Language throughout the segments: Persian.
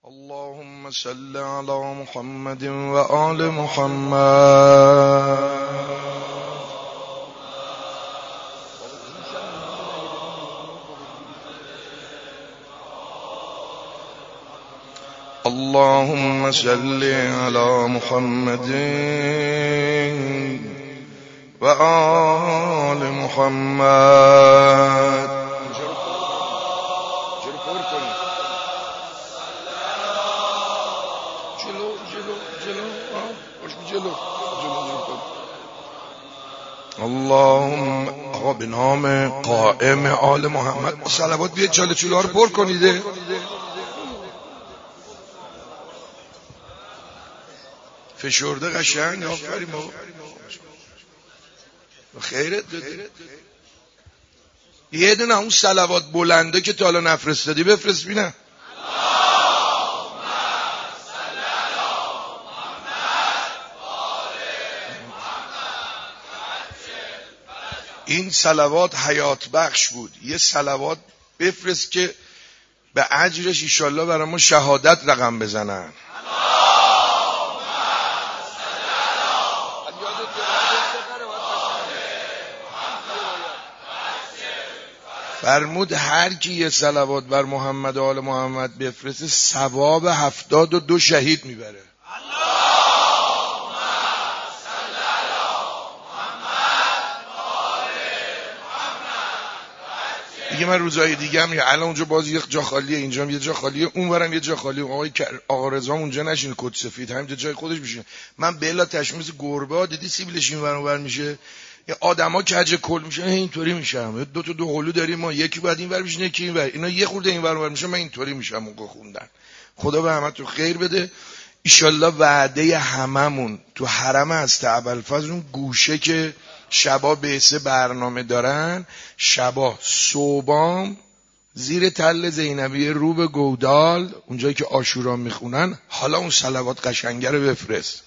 اللهم صل على محمد و آل محمد. اللهم صل على محمد و آل محمد. اللهم آقا به نام قائم آل محمد صلوات بیاد چاله چوله رو پر کنیده. فشرده قشنگ. آفرین بابا، خیرت داده. یه دونه اون صلوات بلنده که تا حالا نفرستادی بفرست بینم. این صلوات حیات بخش بود. یه صلوات بفرست که به اجرش ایشالله برای ما شهادت رقم بزنن. فرمود هر کی یه صلوات بر محمد و آل محمد بفرسته ثواب 72 شهید میبره. دیگه من روزای دیگه هم الان اونجا باز یه جا خالیه، اینجا هم یه جا خالیه، اونورم یه جا خالیه. آقا رضا اونجا نشین کت سفید، همینجا جای خودش میشه. من بلا تشمیز گربه دیدی سیبیلش اینور اونور میشه، یه آدما کج کل میشن اینطوری میشم. دو قلو داریم ما، یکی بعد اینور میشینه یکی اینور، اینا یه خورده اینور اونور میشه، من اینطوری میشم. موقع خوندن خدا به همتون خیر بده. ایشالله وعده هممون تو حرم هست ابوالفضل، اون گوشه که شبا بعثه برنامه دارن، شبا صبحام زیر تل زینبیه رو به گودال اونجایی که عاشورا میخونن، حالا اون صلوات قشنگه رو بفرست.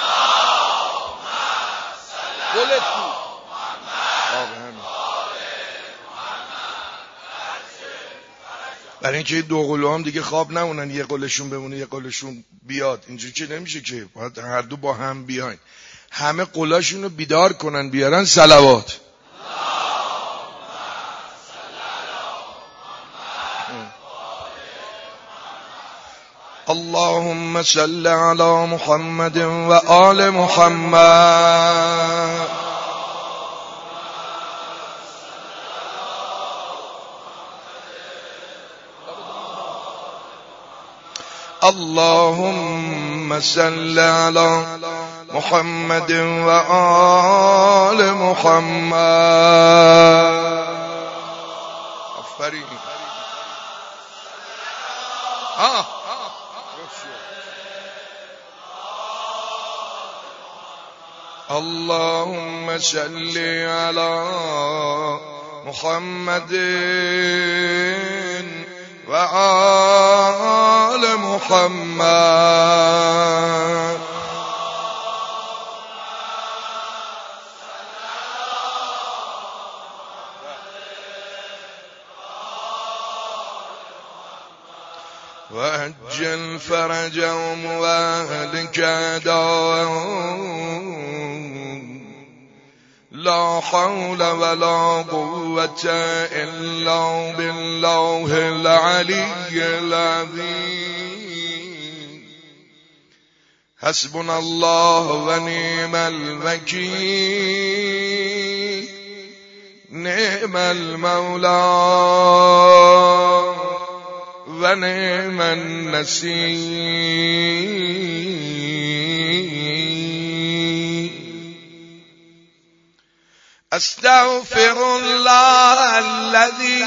برای اینکه دو قلو هم دیگه خواب نمونن، یه قلشون بمونه یه قلشون بیاد. اینجوری که نمیشه که، باید هر دو با هم بیاین، همه قلاشون رو بیدار کنن بیارن صلوات. اللهم صل علی محمد و آل محمد. اللهم صل علی محمد و آل محمد. آفرین. اللهم صل علی محمد و آل محمد. و عجل فرجهم و اهلک داءهم. لا حول ولا قوة إلا بالله العلي العظيم. حسبنا الله ونعم الوكيل، نعم المولى ونعم النصير. استغفر الله الذي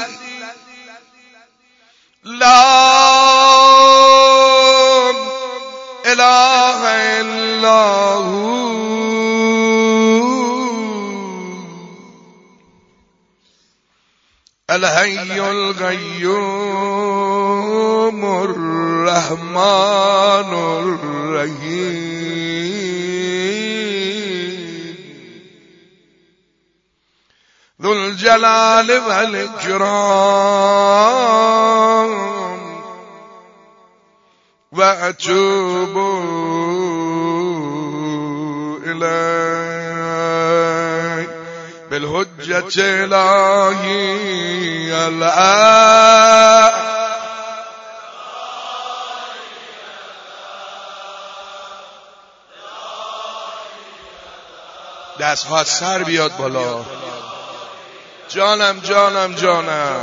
لا اله الا هو الحي القيوم الرحمن الرحيم ذو الجلال والإكرام و اتوب الیک بالحجت الهی الان. دستها از سر بیاد بالا. جانم جانم جانم.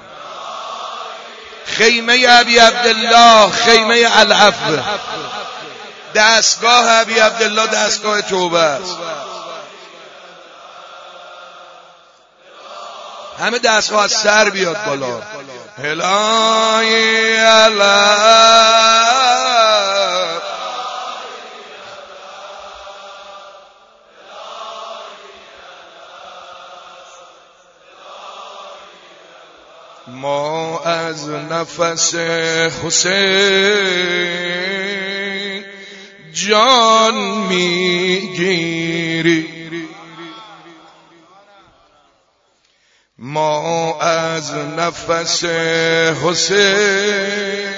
خیمه ابی عبدالله خیمه العفو، دستگاه ابی عبدالله دستگاه توبه است. همه دستها از سر بیاد بالا. الهی الهی ما از نفس حسین جان میگیری، ما از نفس حسین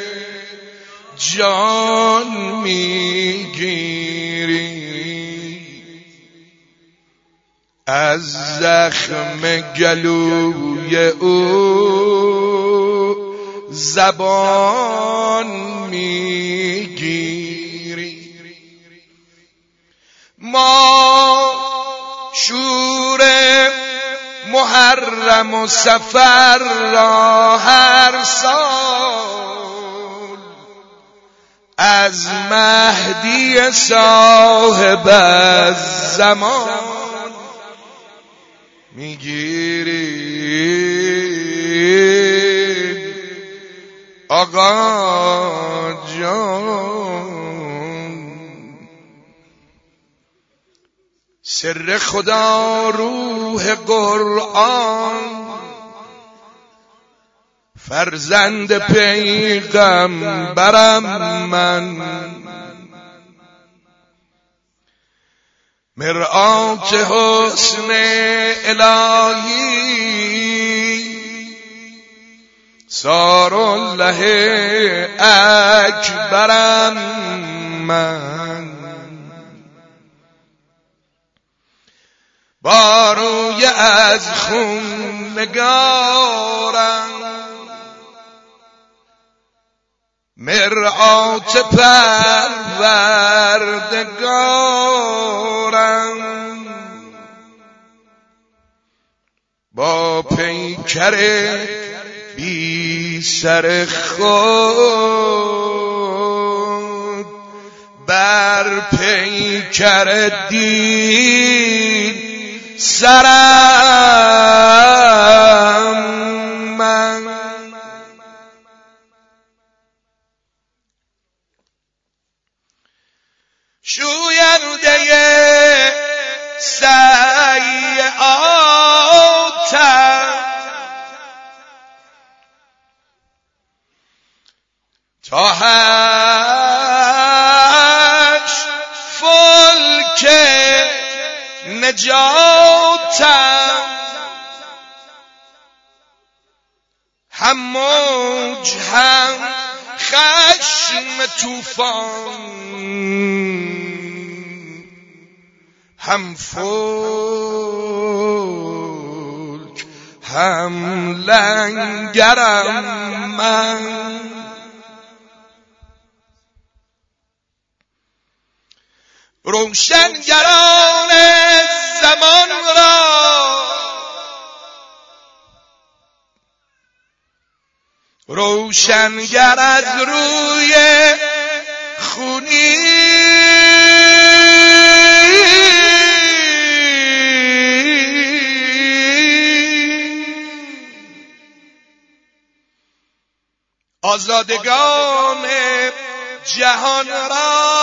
جان میگیری، از زخم گلوی او زبان میگیری. ما شور محرم و سفر را هر سال از مهدی صاحب الزمان میگیری. آقا جان سر خدا روح قرآن فرزند پیغمبرم من، مرآت حسن الهی سار الله اکبرم من، با روی از خون نگارم مرآت پروردگارم، با پیکر بی سر خود بر پیکر دین سرم من. شوینده سعی آتم تا هشت فلک نجاتم، هم موج هم خشم طوفان هم فلک هم لنگرم من، روشنگران زمان را روشنگر از روی خونی آزادگان جهان را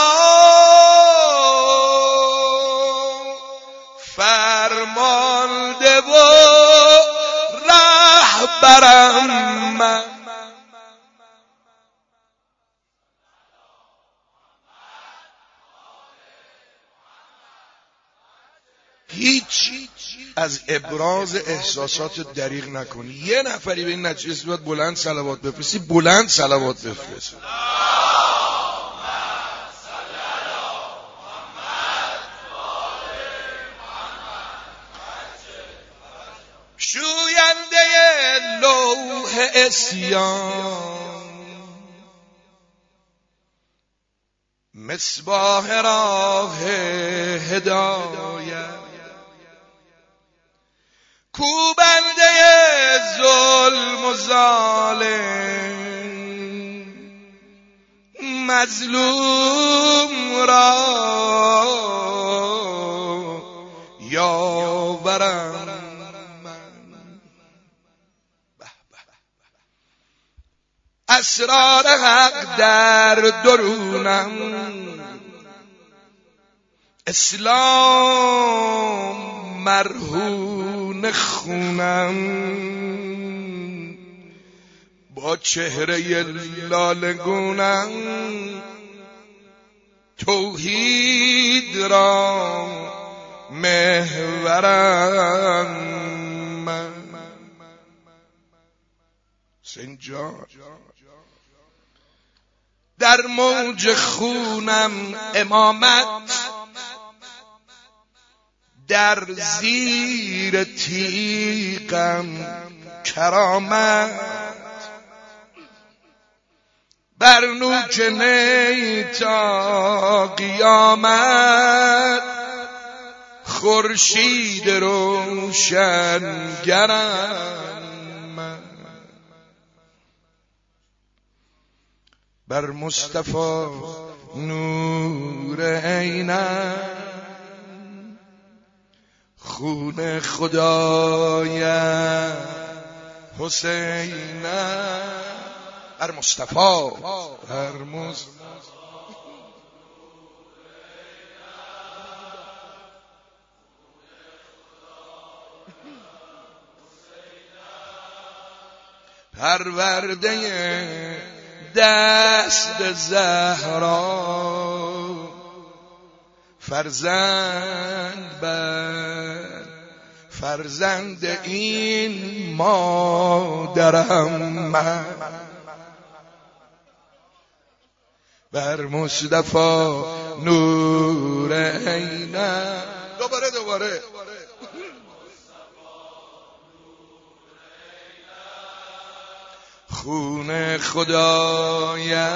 فرمانده و رهبرم من. هیچ از ابراز احساسات دریغ نکنی. یه نفری به این نتیجه باید بلند صلوات بفرستی، بلند صلوات بفرست. عصیان، مصباح راه هدایت. کو بنده ظلم و ظالم، مظلوم را یاورم من. اسرار حق در درونم، اسلام مرهون خونم. با چهره لالگونم توحید را محورم من. سنجان در موج خونم امامت، در زیر تیغم کرامت. بر نوک نی تا قیامت، خورشید روشنگرم. بر مصطفی نور عینم، خون خدای حسینم. بر مصطفی پرورده دست زهرا، فرزند بر فرزند این مادرم من. بر مصطفی نور عینم. دوباره خون خدای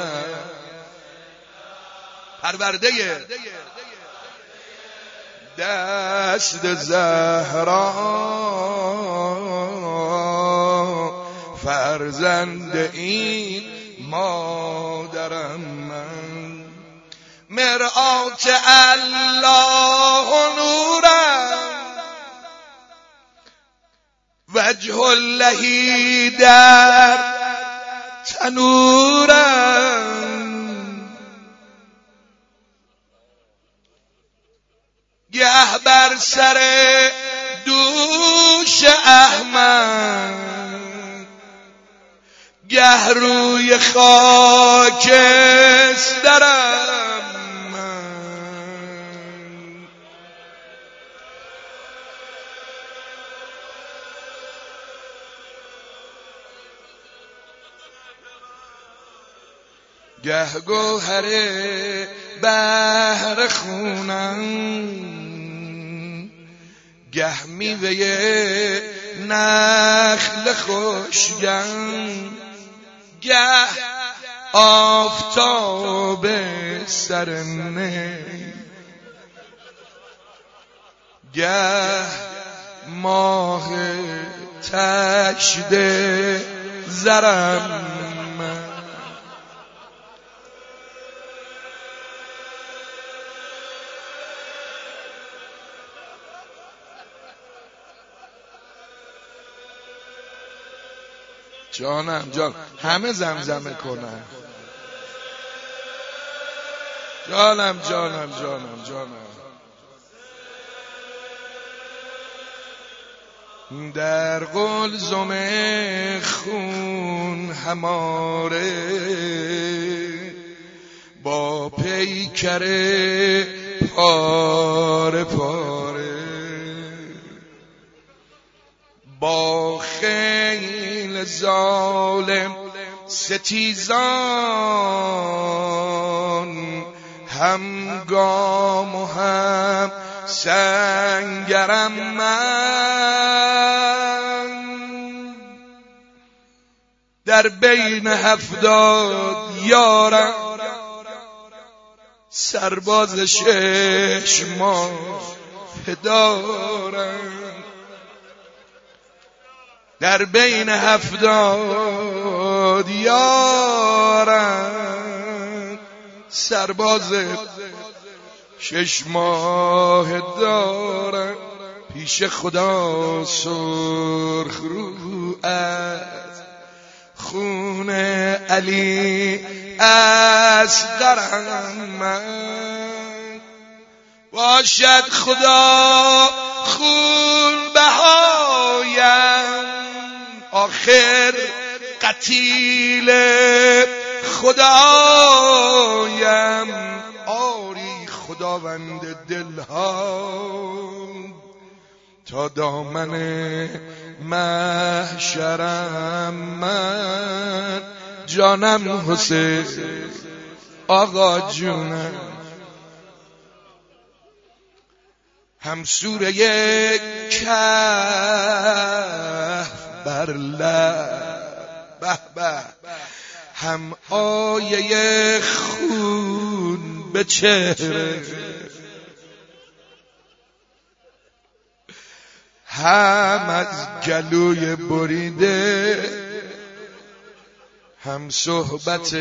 پرورده دست زهرا، فرزند این مادرم من. مرآت الله نورم، وجه اللهی در تنورم. گه بر سر دوش احمد، گه روی خاکسترم من. گه گوهر بحر خونم، گه میوه نخل خوشگم. گه آفتاب سر نی، گه ماه تشد زرم من. جانم جان همه زمزمه کنن. جانم جانم جانم جانم. در قلزم خون هماره، با پیکر پاره پاره، با خیل ظالم ستیزان، هم گام و هم سنگرم من. در بین 70 یارم سرباز 6 ماه دارم در بین 70 یارم سرباز 6 ماه دارم پیش خدا سرخ رو از خون علی اصغرم من باشد خدا خون بهایم آخر قتیل خدایم آری خداوند دلها تا دامن محشرم من جانم حسین آقا جونم هم سوره کهف بر لب به به هم آیه خون به چهره هم از گلوی بریده هم صحبت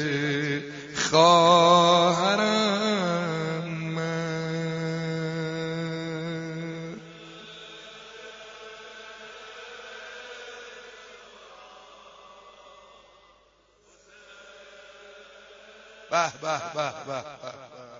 خواهرم من. به به به به به